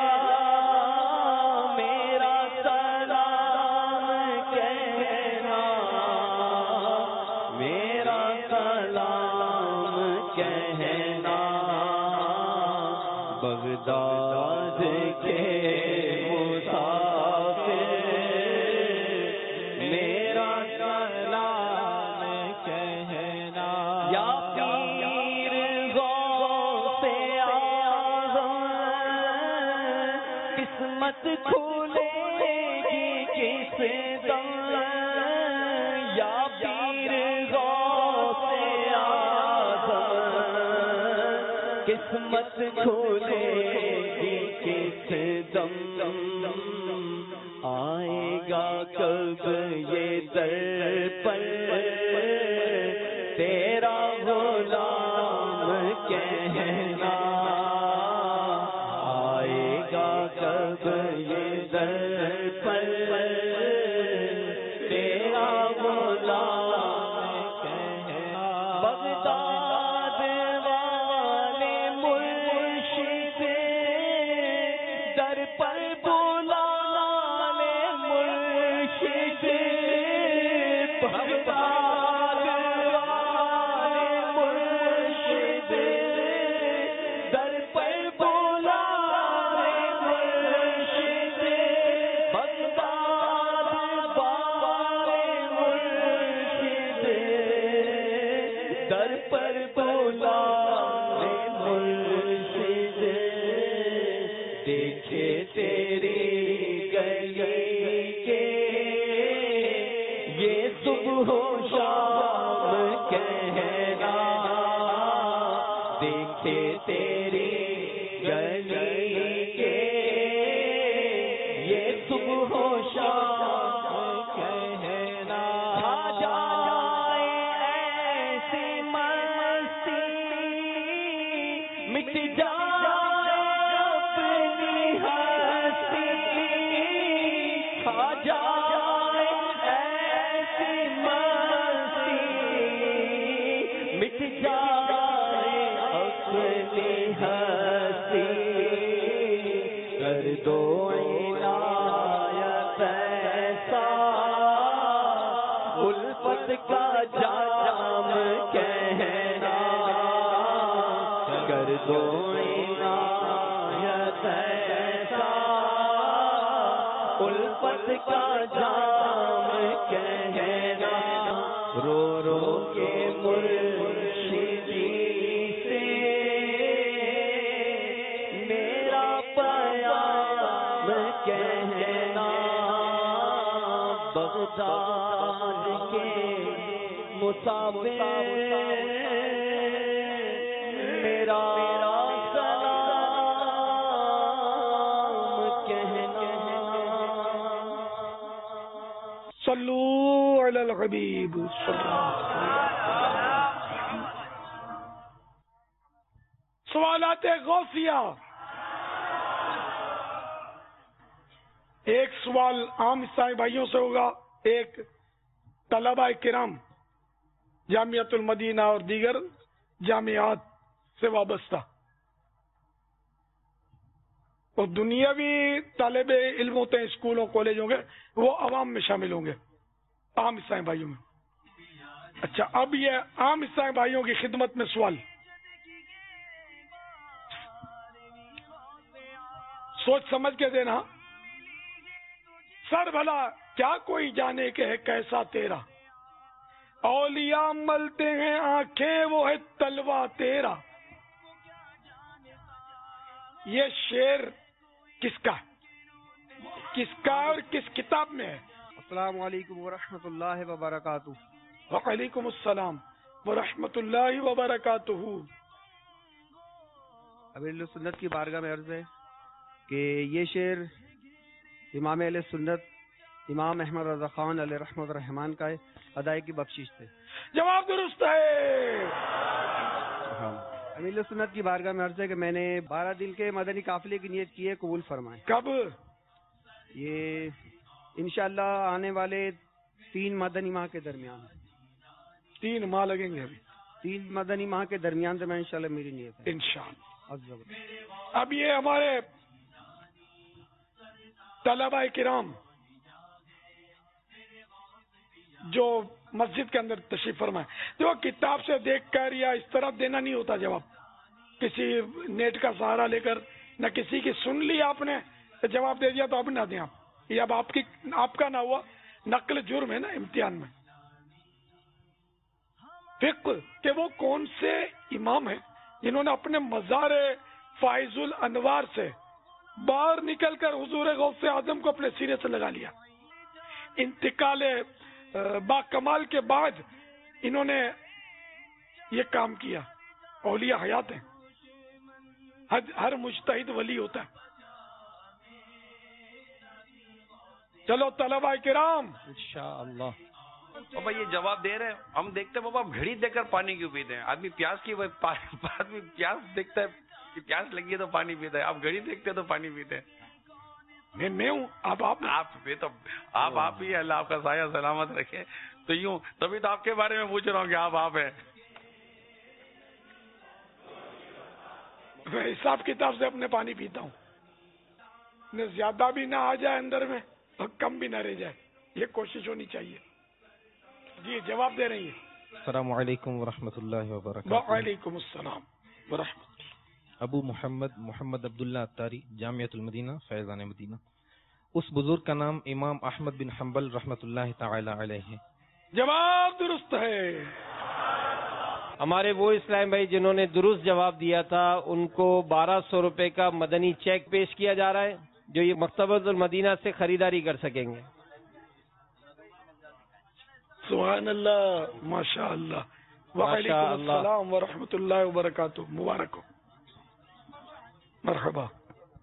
S7: میرا سلام کہنا، میرا سلام کہنا، بغداد کے مسافر میرا سلام قسمت کھولے گی کس دم یا پیر غوث اعظم، قسمت کھولے گی کس دم، آئے گا کب یہ در پر تیرا غلام کہنا، آئے گا کب یہ در پر تیرا غلام کہنا، بغداد والے مرشد در پر بلا لے مرشد، بغداد والے مرشد در پر بلا لے مرشد، بغداد والے مرشد در پر بلا لے مرشد، دیکھے تیری گلی کے یہ صبح و شام کہنا، دیکھے تیری گلی کے یہ صبح و شام کہنا، آ جائے ایسی مستی مٹ جائے اپنی ہستی، آ جائے ایسی مستی مٹ جائے اپنی ہستی، کر دو عنایت ایسا الفت کا جام کہنا، کر دو عنایت ایسا الفت کا جام کہنا، رو رو کے مرشدی سے میرا پیام کہنا، بغداد کے مسافر میرا سلام کہنا۔
S1: صلو علی الحبیب صلی اللہ علیہ وسلم۔ سوالات غوثیہ۔ ایک سوال عام عیسائی بھائیوں سے ہوگا، ایک طلبہ کرام جامعۃ المدینہ اور دیگر جامعات سے وابستہ، اور دنیاوی طالب علم ہوتے ہیں اسکولوں کالجوں کے، وہ عوام میں شامل ہوں گے، عام عیسائی بھائیوں میں۔ اچھا، اب یہ عام عیسائی بھائیوں کی خدمت میں سوال، سوچ سمجھ کے دینا۔ سر بھلا کیا کوئی جانے کہ ہے کیسا تیرا، اولیاء ملتے ہیں آنکھیں وہ ہے تلوا تیرا۔ یہ شعر کس کا ہے، کس کا اور کس کتاب میں ہے؟
S8: السلام علیکم ورحمۃ اللہ وبرکاتہ۔
S1: وعلیکم السلام ورحمۃ اللہ وبرکاتہ۔
S8: امیر سنت کی بارگاہ میں عرض ہے کہ یہ شعر امام اہل سنت امام احمد رضا خان علیہ رحمۃ الرحمان کا ادائی کی بخشش تھے۔
S1: جواب درست ہے۔
S8: امیر سنت کی بارگاہ میں عرض ہے کہ میں نے 12 دن کے مدنی قافلے کی نیت کی ہے، قبول فرمائیں۔
S1: کب؟
S8: یہ انشاءاللہ آنے والے 3 مدنی ماہ کے درمیان۔
S1: 3 ماہ لگیں گے ابھی؟
S8: 3 مدنی ماہ کے درمیان سے میں انشاءاللہ میری نیت ہے
S1: انشاءاللہ۔ اب یہ ہمارے طلبہ کرام جو مسجد کے اندر تشریف فرمائے، جو کتاب سے دیکھ کر یا اس طرح دینا نہیں ہوتا جواب، کسی نیٹ کا سہارا لے کر، نہ کسی کی سن لی آپ نے جواب دے دیا تو اب نہ دیں آپ، یہ اب آپ کا نہ ہوا، نقل جرم ہے نا امتحان میں۔ فقہ کہ وہ کون سے امام ہیں جنہوں نے اپنے مزار فائز الانوار سے باہر نکل کر حضور غوث اعظم کو اپنے سینے سے لگا لیا. انتقال با کمال کے بعد انہوں نے یہ کام کیا. اولیاء حیات ہیں، ہر مجتہد ولی ہوتا ہے. چلو طلبہ کرام
S5: انشاءاللہ.
S9: بابا یہ جواب دے رہے ہیں، ہم دیکھتے ہیں بابا گھڑی دیکھ کر پانی کیوں پیتے ہیں؟ آدمی پیاس کی آدمی پیاس دیکھتا ہے کہ پیاس لگی ہے تو پانی پیتا ہے، آپ گھڑی دیکھتے ہیں تو پانی پیتے ہیں.
S1: میں ہوں،
S9: آپ بھی اللہ آپ کا سایہ سلامت رکھے. تو یوں تبھی تو آپ کے بارے میں پوچھ رہا ہوں کہ آپ ہیں.
S1: میں حساب کتاب سے اپنے پانی پیتا ہوں، نہ زیادہ بھی نہ آ جائے اندر میں اور کم بھی نہ رہ جائے، یہ کوشش ہونی چاہیے. جی جواب دے رہی ہیں.
S5: السلام علیکم ورحمۃ اللہ وبرکاتہ.
S1: وعلیکم السلام ورحمۃ اللہ.
S5: ابو محمد عبداللہ اتاری، جامعۃ المدینہ، فیضان مدینہ. اس بزرگ کا نام امام احمد بن حنبل رحمۃ اللہ تعالی علیہ ہے.
S1: جواب درست ہے.
S10: ہمارے وہ اسلام بھائی جنہوں نے درست جواب دیا تھا ان کو 1200 روپے کا مدنی چیک پیش کیا جا رہا ہے جو یہ مکتبۃ المدینہ سے خریداری کر سکیں گے.
S1: سبحان اللہ، ماشاء اللہ. وعلیکم السلام ورحمۃ اللہ وبرکاتہ. مبارک ہو، مرحبا.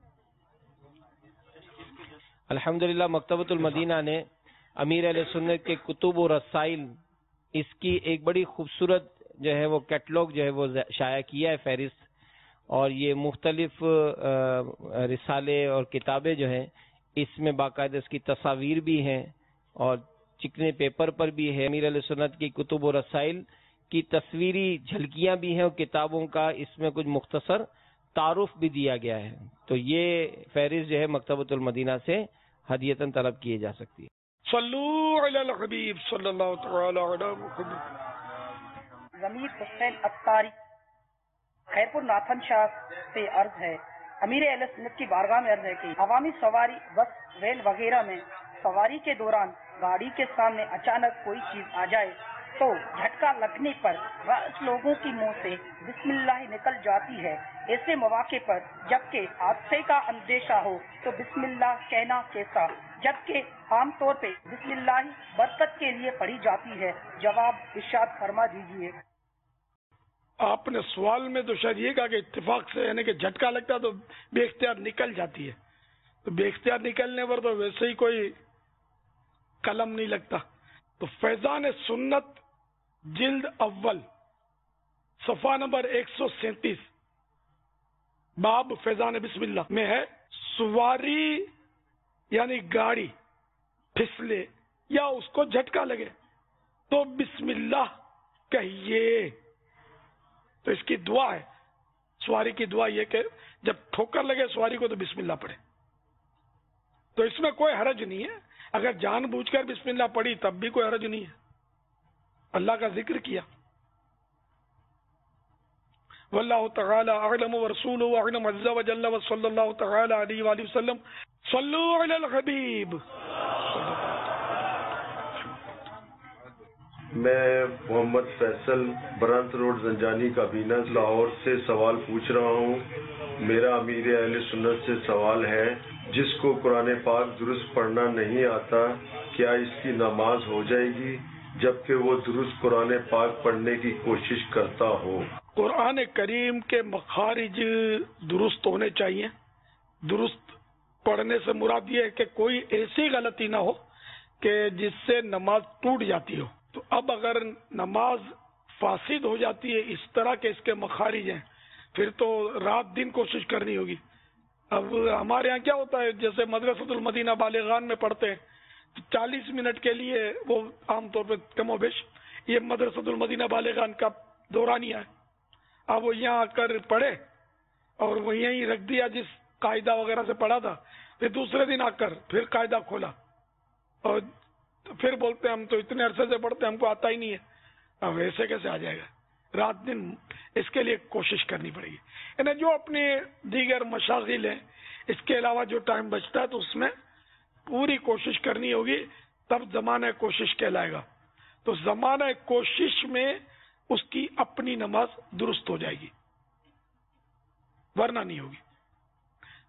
S10: الحمدللہ مکتبۃ المدینہ نے امیر اہل سنت کے کتب و رسائل اس کی ایک بڑی خوبصورت جو ہے وہ کیٹلاگ جو ہے وہ شائع کیا ہے، فہرست. اور یہ مختلف رسالے اور کتابیں جو ہیں اس میں باقاعدہ اس کی تصاویر بھی ہیں اور چکنے پیپر پر بھی ہے. امیر علیہ سنت کی کتب و رسائل کی تصویری جھلکیاں بھی ہیں اور کتابوں کا اس میں کچھ مختصر تعارف بھی دیا گیا ہے. تو یہ فہرست جو ہے مکتبۃ المدینہ سے ہدیتاً طلب کیے جا سکتی ہے.
S1: صلو علی الحبیب صلی اللہ تعالی علی محمد.
S11: ضمیر حسین اتاری خیرپور ناتھن شاہ سے عرض ہے، امیر اہل سنت کی بارگاہ میں عرض ہے کہ عوامی سواری بس ریل وغیرہ میں سواری کے دوران گاڑی کے سامنے اچانک کوئی چیز آ جائے تو جھٹکا لگنے پر بعض لوگوں کی منہ سے بسم اللہ نکل جاتی ہے. ایسے مواقع پر جبکہ حادثے کا اندیشہ ہو تو بسم اللہ کہنا کیسا، جبکہ عام طور پہ بسم اللہ برکت کے لیے پڑھی جاتی ہے؟ جواب ارشاد فرما دیجیے.
S1: آپ نے سوال میں تو شاید یہ کہا کہ اتفاق سے یعنی کہ جھٹکا لگتا تو بے اختیار نکل جاتی ہے. تو بے اختیار نکلنے پر تو ویسے ہی کوئی قلم نہیں لگتا. تو فیضان سنت جلد اول صفحہ نمبر 137 باب فیضان بسم اللہ میں ہے، سواری یعنی گاڑی پھسلے یا اس کو جھٹکا لگے تو بسم اللہ کہیے. تو اس کی دعا ہے، سواری کی دعا یہ کہ جب ٹھوکر لگے سواری کو تو بسم اللہ پڑھے. تو اس میں کوئی حرج نہیں ہے، اگر جان بوجھ کر بسم اللہ پڑھی تب بھی کوئی حرج نہیں ہے، اللہ کا ذکر کیا. واللہ تعالی اعلم ورسولہ اعلم عز وجل وصلی اللہ تعالی علیہ وآلہ وسلم. صلو علی الحبیب.
S12: میں محمد فیصل برانت روڈ زنجانی کابینہ لاہور سے سوال پوچھ رہا ہوں. میرا امیر اہل سنت سے سوال ہے، جس کو قرآن پاک درست پڑھنا نہیں آتا کیا اس کی نماز ہو جائے گی جبکہ وہ درست قرآن پاک پڑھنے کی کوشش کرتا ہو؟
S1: قرآن کریم کے مخارج درست ہونے چاہیے. درست پڑھنے سے مراد یہ ہے کہ کوئی ایسی غلطی نہ ہو کہ جس سے نماز ٹوٹ جاتی ہو. تو اب اگر نماز فاسد ہو جاتی ہے اس طرح کے اس کے مخارج ہیں پھر تو رات دن کوشش کرنی ہوگی. اب ہمارے یہاں کیا ہوتا ہے، جیسے مدرسۃ المدینہ بالغان میں پڑھتے ہیں 40 منٹ کے لیے، وہ عام طور پہ کم و بیش یہ مدرسۃ المدینہ بالغان کا دورانیہ ہے. اب وہ یہاں آ کر پڑھے اور وہ یہیں رکھ دیا جس قاعدہ وغیرہ سے پڑھا تھا، پھر دوسرے دن آ کر پھر قاعدہ کھولا اور پھر بولتے ہیں ہم تو اتنے عرصے سے پڑھتے ہیں ہم کو آتا ہی نہیں ہے. اب ایسے کیسے آ جائے گا؟ رات دن اس کے لیے کوشش کرنی پڑے گی. یعنی جو اپنے دیگر مشاغل ہیں اس کے علاوہ جو ٹائم بچتا ہے تو اس میں پوری کوشش کرنی ہوگی، تب زمانہ کوشش کہلائے گا. تو زمانہ کوشش میں اس کی اپنی نماز درست ہو جائے گی ورنہ نہیں ہوگی.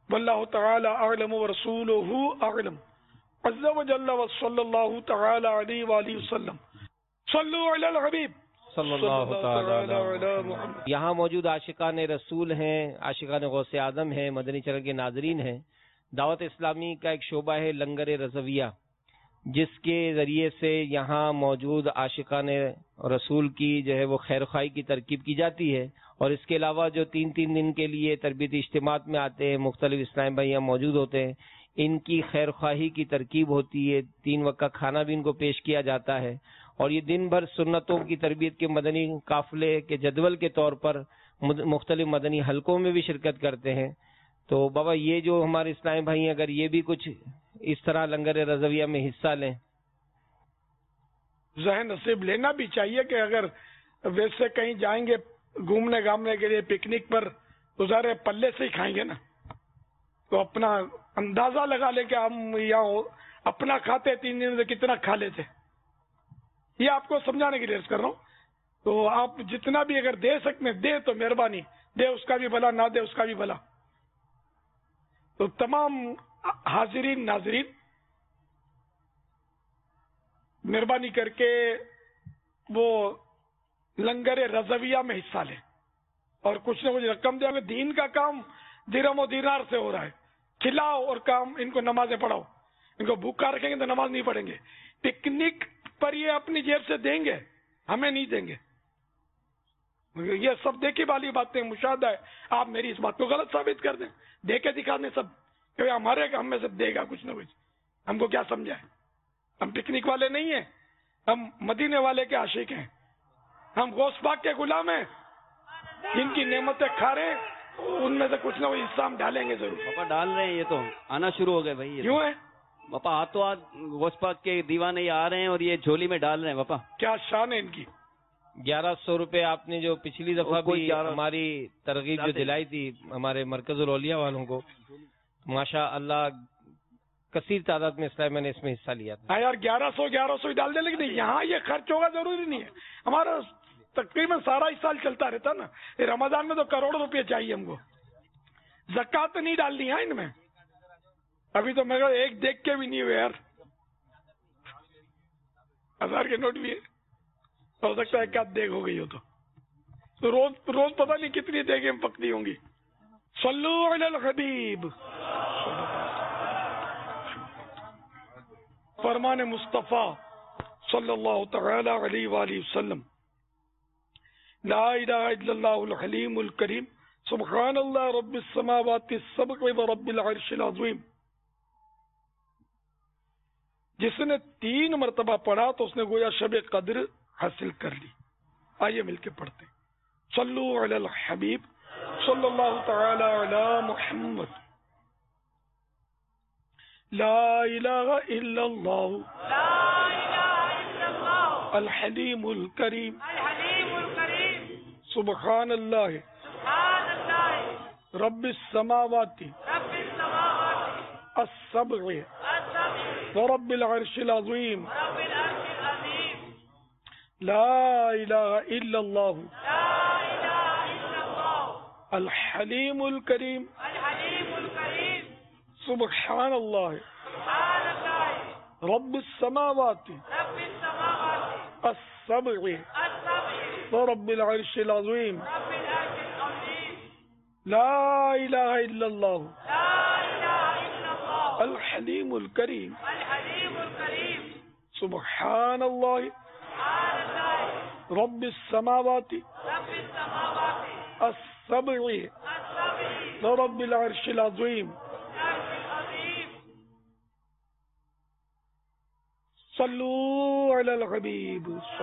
S1: واللہ تعالی اعلم ورسولہ اعلم عز وجل وصلی اللہ تعالی علیہ وآلہ وسلم. صلو علی الحبیب
S10: صلی اللہ تعالی علی محمد. یہاں موجود عاشقان رسول ہیں، عاشقان غوث اعظم ہیں، مدنی چینل کے ناظرین ہیں. دعوت اسلامی کا ایک شعبہ ہے لنگر رضویہ، جس کے ذریعے سے یہاں موجود عاشقان رسول کی جو ہے وہ خیر خواہی کی ترکیب کی جاتی ہے. اور اس کے علاوہ جو 3 دن کے لیے تربیتی اجتماعات میں آتے ہیں، مختلف اسلام بھائی یہاں موجود ہوتے ہیں، ان کی خیر خواہی کی ترکیب ہوتی ہے. 3 وقت کا کھانا بھی ان کو پیش کیا جاتا ہے. اور یہ دن بھر سنتوں کی تربیت کے مدنی قافلے کے جدول کے طور پر مختلف مدنی حلقوں میں بھی شرکت کرتے ہیں. تو بابا یہ جو ہمارے اسلامی بھائی ہیں، اگر یہ بھی کچھ اس طرح لنگر رضویہ میں حصہ لیں.
S1: ذہن نصیب لینا بھی چاہیے کہ اگر ویسے کہیں جائیں گے گھومنے گھامنے کے لیے پکنک پر تو ظاہر پلے سے ہی کھائیں گے نا، تو اپنا اندازہ لگا لے کہ ہم یہاں اپنا کھاتے 3 دن سے کتنا کھا لیتے. یہ آپ کو سمجھانے کے لیے عرض کر رہا ہوں. تو آپ جتنا بھی اگر دے سکتے دے تو مہربانی دے، اس کا بھی بھلا، نہ دے اس کا بھی بھلا. تو تمام حاضرین ناظرین مہربانی کر کے وہ لنگر رضویہ میں حصہ لیں اور کچھ نہ کچھ رقم دیں. دین کا کام درہم و دینار سے ہو رہا ہے. کھلاؤ اور کام ان کو نمازیں پڑھاؤ. ان کو بھوکا رکھیں گے تو نماز نہیں پڑھیں گے. پکنک پر یہ اپنی جیب سے دیں گے، ہمیں نہیں دیں گے. یہ سب دیکھی والی باتیں مشاہدہ ہے. آپ میری اس بات کو غلط ثابت کر دیں، دے کے دکھا دیں سب کہ ہمارے ہم میں سے دے گا کچھ نہ کچھ. ہم کو کیا سمجھا ہے؟ ہم پکنک والے نہیں ہیں، ہم مدینے والے کے عاشق ہیں. ہم غوث پاک کے غلام ہیں، جن کی نعمتیں کھا رہے ہیں، ان میں سے کچھ نہ کچھ حصہ ہم ڈالیں گے ضرور.
S6: پاپا ڈال رہے ہیں، یہ تو آنا شروع ہو گئے بھائی.
S1: کیوں ہے
S6: پاپا؟ ہاتھوں ہاتھ غوث پاک کے دیوانے یہ آ رہے ہیں اور یہ جھولی میں ڈال رہے ہیں. پاپا
S1: کیا شان ہے ان کی.
S10: 1100 روپے آپ نے جو پچھلی دفعہ بھی ہماری ترغیب جو دلائی تھی ہمارے مرکز الاولیاء والوں کو، ماشاء اللہ کثیر تعداد میں اسلام میں نے اس میں حصہ لیا تھا.
S1: یار 1100 ہی ڈال دیں، لیکن یہاں یہ خرچ ہوگا ضروری نہیں ہے. ہمارا تقریباً سارا اس سال چلتا رہتا نا. رمضان میں تو کروڑوں روپے چاہیے ہم کو. زکات نہیں ڈالنی ہے ان میں. ابھی تو میرے ایک دیکھ کے بھی نہیں ہوئے یار. 1000 کے نوٹ بھی ہے، ہو سکتا ہے ایک آدھ دیکھ ہو گئی ہو تو روز پتہ نہیں کتنی دیکھیں پکتی ہوں گی. صلو علی الحبیب. فرمان مصطفیٰ صلی اللہ تعالی علیہ وآلہ وسلم. لا الہ الا اللہ الحلیم الکریم سبحان اللہ رب السماوات السبع و رب العرش العظیم. جس نے 3 مرتبہ پڑھا تو اس نے گویا شب قدر حاصل کر لی. آئیے مل کے پڑھتے ہیں. صلو علی الحبیب صلی اللہ تعالی علی محمد. لا الہ الا اللہ الحلیم الکریم سبحان اللہ رب السماوات السبع ورب العرش العظیم. لا الہ الا اللہ الحلیم الکریم سبحان اللہ رب السماوات السبع ورب العرش العظیم. لا الہ الا اللہ الحلیم الکریم سبحان اللہ رب السماوات السبع ورب العرش العظیم. صلو علی الحبیب.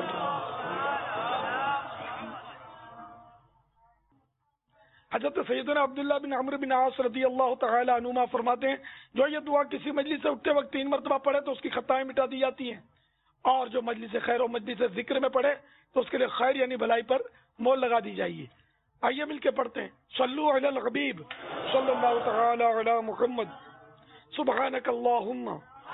S1: حضرت سیدنا عبداللہ بن عمرو بن عاص رضی اللہ تعالی عنہما فرماتے ہیں جو یہ دعا کسی مجلس سے اٹھتے وقت 3 مرتبہ پڑھے تو اس کی خطائیں مٹا دی جاتی ہیں، اور جو مجلس خیر و مجلس ذکر میں پڑھے تو اس کے لیے خیر یعنی بھلائی پر مول لگا دی جائے گی. آئیے مل کے پڑھتے ہیں. صلو علی الحبیب صلی اللہ تعالی علی محمد. سبحانک اللہم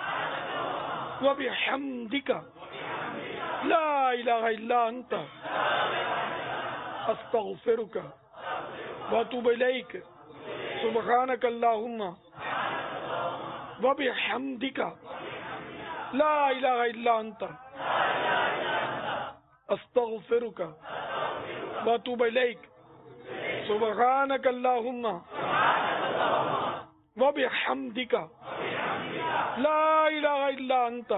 S1: وبحمدک لا الہ الا انت استغفرک واتوب الیک. سبحانك اللهم وبحمدك لا إله إلا أنت أستغفرك وأتوب إليك سبحانك اللهم وبحمدك لا إله إلا أنت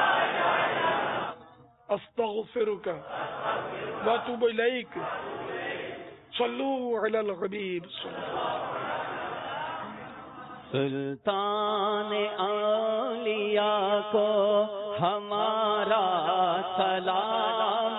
S1: أستغفرك وأتوب إليك صلوا على الحبيب
S7: سلطان اولیاء کو ہمارا سلام